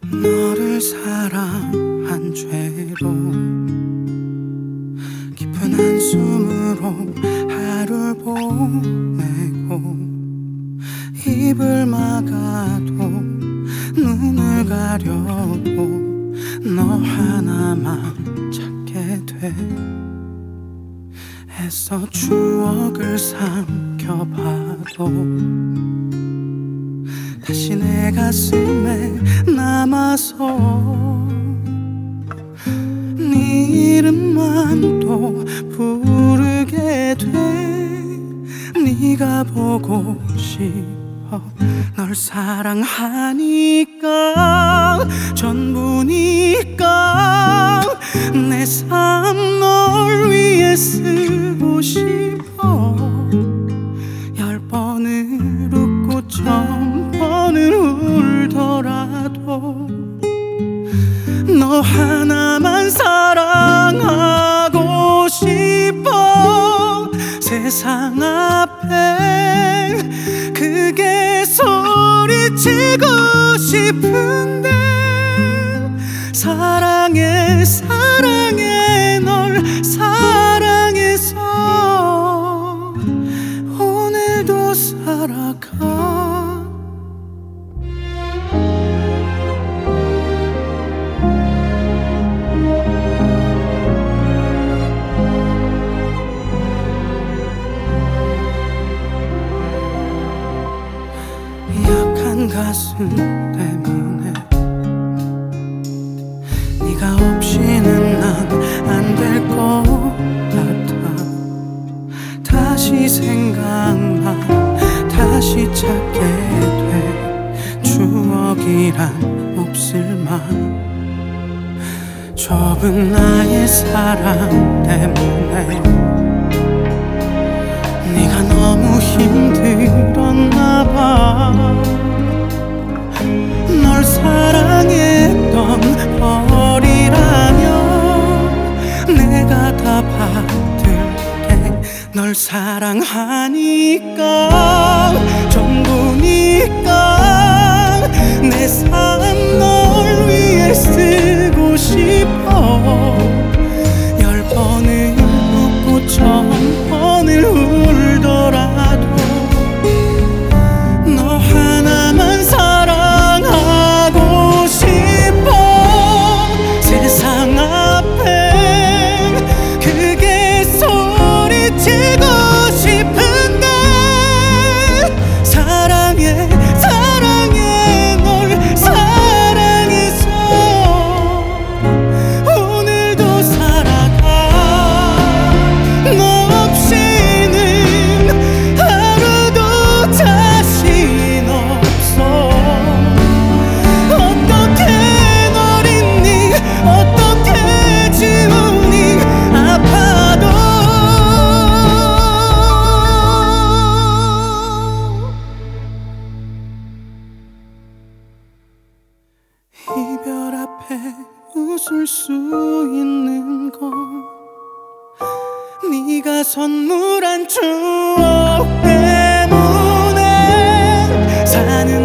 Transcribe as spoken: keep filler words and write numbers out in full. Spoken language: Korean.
너를 사랑한 죄로 깊은 한숨으로 하루를 보내고 입을 막아도 눈을 가려도 너 하나만 찾게 돼. 애써 추억을 삼켜봐도 다시 내 가슴에 남아서 네 이름만 또 부르게 돼. 네가 보고 싶어. 널 사랑하니까 전부니까 내 삶 널 위해 쓰고 싶어. 열 번을 웃고 천 번을 울더라도 너 하나만 사랑하고 싶어. 세상 앞에 크게 소리치고 싶은데 사랑해 사랑해 널 사랑해서 오늘도 살아가. 약한 가슴 때문에 네가 없이는 난 안 될 것 같아. 다시 생각나 다시 찾게 돼. 추억이란 몹쓸만 좁은 나의 사랑 때문에 네가 너무 힘들었나 봐. 널 사랑했던 벌이라면 내가 다 받을게. 널 사랑하니까 전부니까 내 삶 널 위해 쓰고 싶어. 열 번을 웃고 천 번을 울더라도 너 하나만 사랑하고 싶어. 세상 앞에 크게 소리치고 싶은데 사랑해 사랑해 널 사랑해서 오늘도 살아가. 너 없이는 하루도 자신 없어. 어떻게 널 잊니 어떻게 지우니 아파도 이별 앞에 웃을 수 있는 건 네가 선물한 추억 때문에. 사는